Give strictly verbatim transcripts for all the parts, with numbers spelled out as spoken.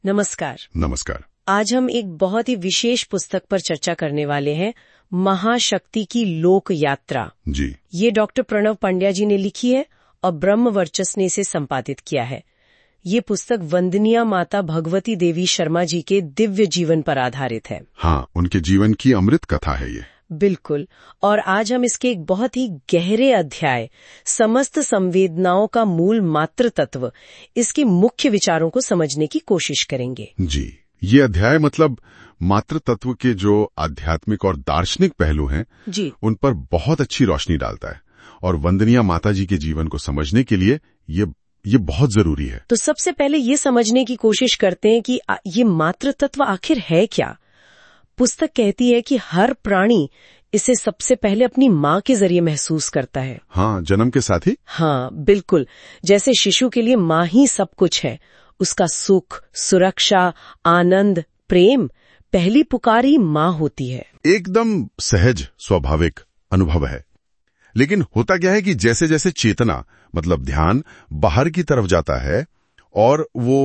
नमस्कार। नमस्कार। आज हम एक बहुत ही विशेष पुस्तक पर चर्चा करने वाले हैं, महाशक्ति की लोक यात्रा। जी। ये डॉक्टर प्रणव पंड्या जी ने लिखी है और ब्रह्म वर्चस्व ने इसे संपादित किया है। ये पुस्तक वंदनीय माता भगवती देवी शर्मा जी के दिव्य जीवन पर आधारित है। हाँ, उनके जीवन की अमृत कथा है ये। बिल्कुल। और आज हम इसके एक बहुत ही गहरे अध्याय, समस्त संवेदनाओं का मूल मात्र तत्व, इसके मुख्य विचारों को समझने की कोशिश करेंगे। जी, ये अध्याय मतलब मात्र तत्व के जो आध्यात्मिक और दार्शनिक पहलू हैं, जी, उन पर बहुत अच्छी रोशनी डालता है और वंदनीय माता जी के जीवन को समझने के लिए ये ये बहुत जरूरी है। तो सबसे पहले ये समझने की कोशिश करते हैं कि ये मात्र तत्व आखिर है क्या। पुस्तक कहती है कि हर प्राणी इसे सबसे पहले अपनी माँ के जरिए महसूस करता है। हाँ, जन्म के साथ ही। हाँ, बिल्कुल। जैसे शिशु के लिए माँ ही सब कुछ है, उसका सुख, सुरक्षा, आनंद, प्रेम, पहली पुकार ही माँ होती है। एकदम सहज स्वाभाविक अनुभव है। लेकिन होता क्या है कि जैसे जैसे चेतना मतलब ध्यान बाहर की तरफ जाता है और वो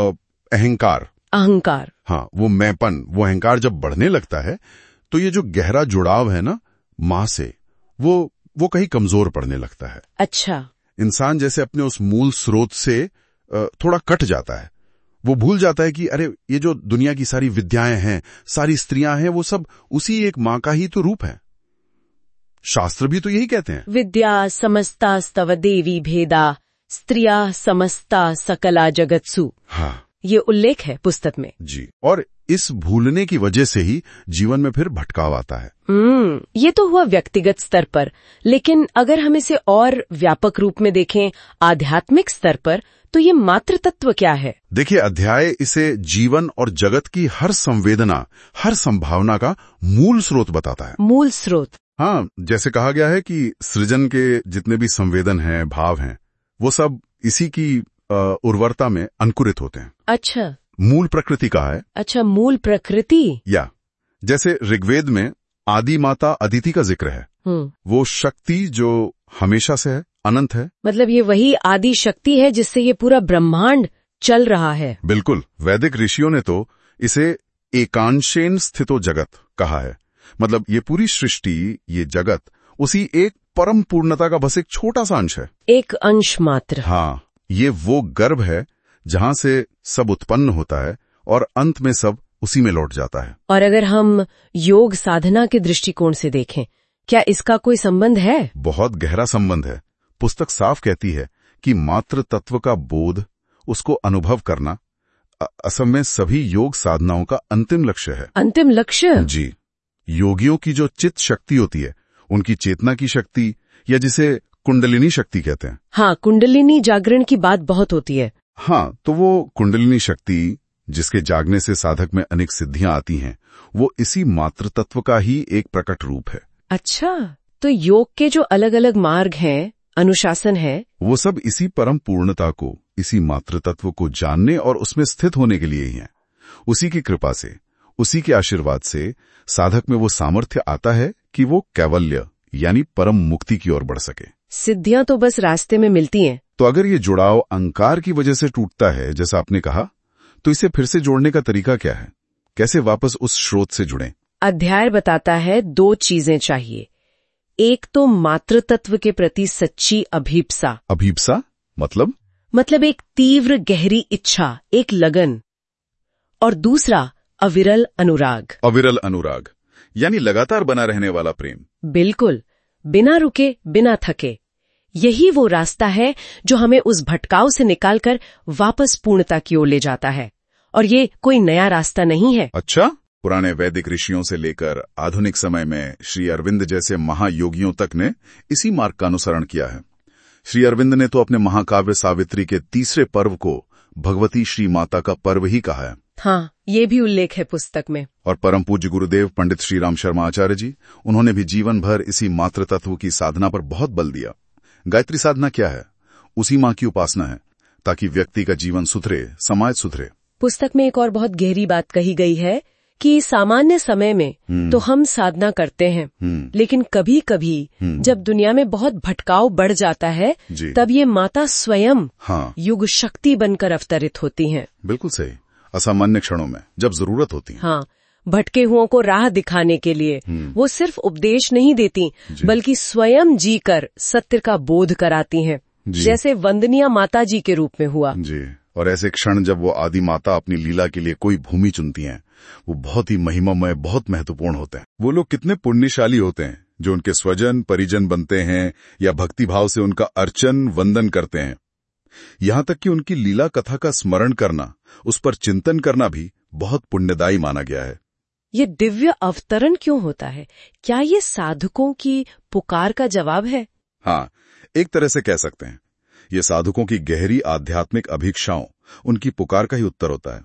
अहंकार अहंकार हाँ, वो मैंपन, वो अहंकार जब बढ़ने लगता है तो ये जो गहरा जुड़ाव है ना माँ से, वो वो कहीं कमजोर पड़ने लगता है। अच्छा। इंसान जैसे अपने उस मूल स्रोत से थोड़ा कट जाता है। वो भूल जाता है कि अरे ये जो दुनिया की सारी विद्याएं हैं, सारी स्त्रियां हैं, वो सब उसी एक माँ का ही तो रूप है। शास्त्र भी तो यही कहते हैं, विद्या समस्ता स्तव देवी भेदा स्त्रिया समस्ता सकला जगत्सु। हाँ, ये उल्लेख है पुस्तक में। जी। और इस भूलने की वजह से ही जीवन में फिर भटकाव आता है। हम्म, ये तो हुआ व्यक्तिगत स्तर पर, लेकिन अगर हम इसे और व्यापक रूप में देखें, आध्यात्मिक स्तर पर, तो ये मात्र तत्व क्या है? देखिए, अध्याय इसे जीवन और जगत की हर संवेदना, हर संभावना का मूल स्रोत बताता है। मूल स्रोत। हाँ, जैसे कहा गया है कि सृजन के जितने भी संवेदन हैं, भाव हैं, वो सब इसी की उर्वरता में अंकुरित होते हैं। अच्छा। मूल प्रकृति कहा है। अच्छा, मूल प्रकृति। या जैसे ऋग्वेद में आदि माता अदिति का जिक्र है। वो शक्ति जो हमेशा से है, अनंत है। मतलब ये वही आदि शक्ति है जिससे ये पूरा ब्रह्मांड चल रहा है। बिल्कुल। वैदिक ऋषियों ने तो इसे एकांशेन स्थितो जगत कहा है। मतलब ये पूरी सृष्टि, ये जगत उसी एक परम पूर्णता का बस एक छोटा सा अंश है। एक अंश मात्र। हाँ, ये वो गर्भ है जहां से सब उत्पन्न होता है और अंत में सब उसी में लौट जाता है। और अगर हम योग साधना के दृष्टिकोण से देखें, क्या इसका कोई संबंध है? बहुत गहरा संबंध है। पुस्तक साफ कहती है कि मात्र तत्व का बोध, उसको अनुभव करना, असल में सभी योग साधनाओं का अंतिम लक्ष्य है। अंतिम लक्ष्य? जी। योगियों की जो चित्त शक्ति होती है, उनकी चेतना की शक्ति, या जिसे कुंडलिनी शक्ति कहते हैं। हाँ, कुंडलिनी जागरण की बात बहुत होती है। हाँ, तो वो कुंडलिनी शक्ति जिसके जागने से साधक में अनेक सिद्धियां आती हैं, वो इसी मात्र तत्व का ही एक प्रकट रूप है। अच्छा, तो योग के जो अलग अलग मार्ग हैं, अनुशासन है, वो सब इसी परम पूर्णता को, इसी मात्र तत्व को जानने और उसमें स्थित होने के लिए ही हैं। उसी की कृपा से, उसी के आशीर्वाद से साधक में वो सामर्थ्य आता है कि वो कैवल्य यानी परम मुक्ति की ओर बढ़ सके। सिद्धियां तो बस रास्ते में मिलती हैं। तो अगर ये जुड़ाव अहंकार की वजह से टूटता है, जैसा आपने कहा, तो इसे फिर से जोड़ने का तरीका क्या है? कैसे वापस उस स्रोत से जुड़ें? अध्याय बताता है दो चीजें चाहिए। एक तो मातृ तत्व के प्रति सच्ची अभीप्सा। अभीप्सा मतलब? मतलब एक तीव्र गहरी इच्छा, एक लगन। और दूसरा अविरल अनुराग। अविरल अनुराग यानी लगातार बना रहने वाला प्रेम। बिल्कुल, बिना रुके, बिना थके। यही वो रास्ता है जो हमें उस भटकाव से निकालकर वापस पूर्णता की ओर ले जाता है। और ये कोई नया रास्ता नहीं है। अच्छा? पुराने वैदिक ऋषियों से लेकर आधुनिक समय में श्री अरविंद जैसे महायोगियों तक ने इसी मार्ग का अनुसरण किया है। श्री अरविंद ने तो अपने महाकाव्य सावित्री के तीसरे पर्व को भगवती श्री माता का पर्व ही कहा है। हाँ, ये भी उल्लेख है पुस्तक में। और परम पूज्य गुरुदेव पंडित श्री राम शर्मा आचार्य जी, उन्होंने भी जीवन भर इसी मात्र तत्व की साधना पर बहुत बल दिया। गायत्री साधना क्या है? उसी माँ की उपासना है, ताकि व्यक्ति का जीवन सुधरे, समाज सुधरे। पुस्तक में एक और बहुत गहरी बात कही गई है कि सामान्य समय में तो हम साधना करते हैं, लेकिन कभी कभी जब दुनिया में बहुत भटकाव बढ़ जाता है, तब ये माता स्वयं हाँ। युग शक्ति बनकर अवतरित होती हैं। बिल्कुल सही। असामान्य क्षणों में, जब जरूरत होती है। हाँ, भटके हुओं को राह दिखाने के लिए वो सिर्फ उपदेश नहीं देती, बल्कि स्वयं जीकर सत्य का बोध कराती हैं, जैसे वंदनीय माता जी के रूप में हुआ। जी, और ऐसे क्षण जब वो आदि माता अपनी लीला के लिए कोई भूमि चुनती हैं, वो बहुत ही महिमामय, बहुत महत्वपूर्ण होते हैं। वो लोग कितने पुण्यशाली होते हैं जो उनके स्वजन परिजन बनते हैं या भक्ति भाव से उनका अर्चन वंदन करते हैं। यहाँ तक कि उनकी लीला कथा का स्मरण करना, उस पर चिंतन करना भी बहुत पुण्यदायी माना गया है। ये दिव्य अवतरण क्यों होता है? क्या ये साधकों की पुकार का जवाब है? हाँ, एक तरह से कह सकते हैं। ये साधकों की गहरी आध्यात्मिक अभिक्षाओं, उनकी पुकार का ही उत्तर होता है।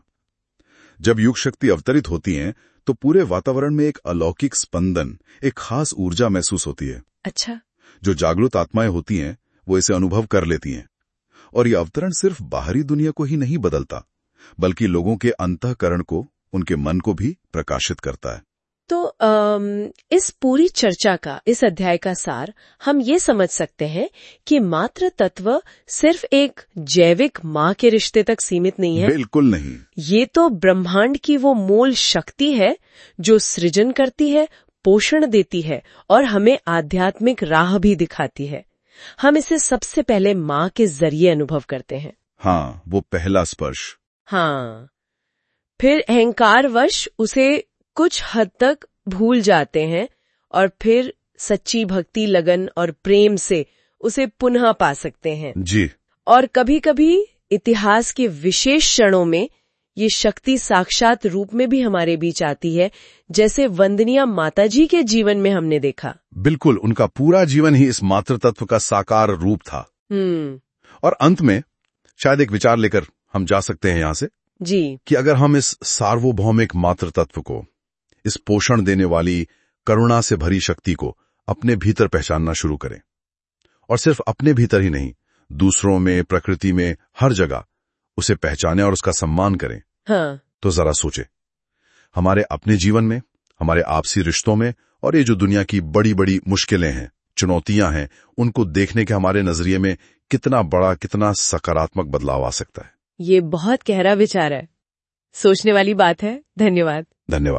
जब युग शक्ति अवतरित होती हैं, तो पूरे वातावरण में एक अलौकिक स्पंदन, एक खास ऊर्जा महसूस होती है। अच्छा। जो जागृत आत्माएं होती हैं, वो इसे अनुभव कर लेती हैं। और ये अवतरण सिर्फ बाहरी दुनिया को ही नहीं बदलता, बल्कि लोगों के अंतःकरण को, उनके मन को भी प्रकाशित करता है। तो आम, इस पूरी चर्चा का, इस अध्याय का सार हम ये समझ सकते हैं कि मातृ तत्व सिर्फ एक जैविक माँ के रिश्ते तक सीमित नहीं है। बिल्कुल नहीं। ये तो ब्रह्मांड की वो मूल शक्ति है जो सृजन करती है, पोषण देती है और हमें आध्यात्मिक राह भी दिखाती है। हम इसे सबसे पहले माँ के जरिए अनुभव करते हैं। हाँ, वो पहला स्पर्श। हाँ, फिर अहंकारवश उसे कुछ हद तक भूल जाते हैं और फिर सच्ची भक्ति, लगन और प्रेम से उसे पुनः पा सकते हैं। जी। और कभी-कभी इतिहास के विशेष क्षणों में ये शक्ति साक्षात रूप में भी हमारे बीच आती है, जैसे वंदनीय माताजी के जीवन में हमने देखा। बिल्कुल, उनका पूरा जीवन ही इस मातृ तत्व का साकार रूप था। हम्म। और अंत में शायद एक विचार लेकर हम जा सकते हैं यहाँ से, जी, कि अगर हम इस सार्वभौमिक मातृ तत्व को, इस पोषण देने वाली, करुणा से भरी शक्ति को अपने भीतर पहचानना शुरू करें, और सिर्फ अपने भीतर ही नहीं, दूसरों में, प्रकृति में, हर जगह उसे पहचानें और उसका सम्मान करें। हाँ। तो जरा सोचें, हमारे अपने जीवन में, हमारे आपसी रिश्तों में, और ये जो दुनिया की बड़ी बड़ी मुश्किलें हैं, चुनौतियां हैं, उनको देखने के हमारे नजरिए में कितना बड़ा, कितना सकारात्मक बदलाव आ सकता है। ये बहुत गहरा विचार है, सोचने वाली बात है। धन्यवाद। धन्यवाद।